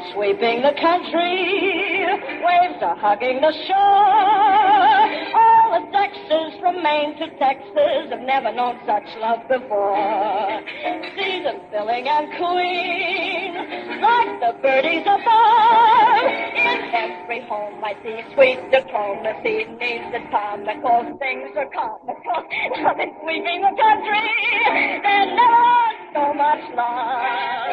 sweeping the country, waves are hugging the shore. All the sexes from Maine to Texas have never known such love before. See them filling and cooing like the birdies above. In every home I see sweet diplomacy needs atomical. Things are comical. Love is sweeping the country. There never was so much love.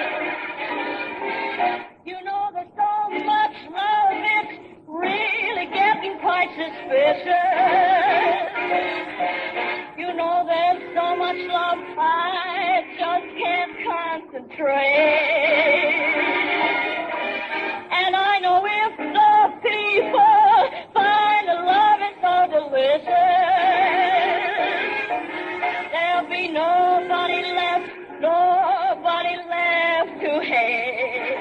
You know there's so much love, it's really getting quite suspicious. You know there's so much love, I just can't concentrate. And I know if the people find the love is so delicious, there'll be nobody left to hate.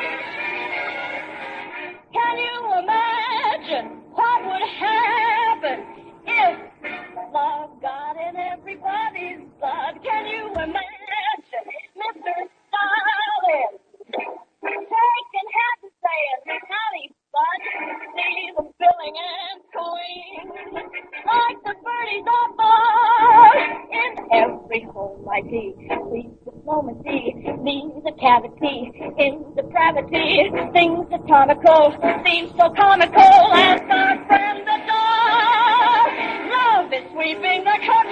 Can you imagine what would happen if love got in everybody's blood? Can you imagine Mr. Stalin taking head and saying, howdy, bud, see them filling and cooing like the birdies above. In every home I see, sweet diplomacy leaves a cavity in depravity. Things atomical seem so comical as our friend the dog. Love is sweeping the country.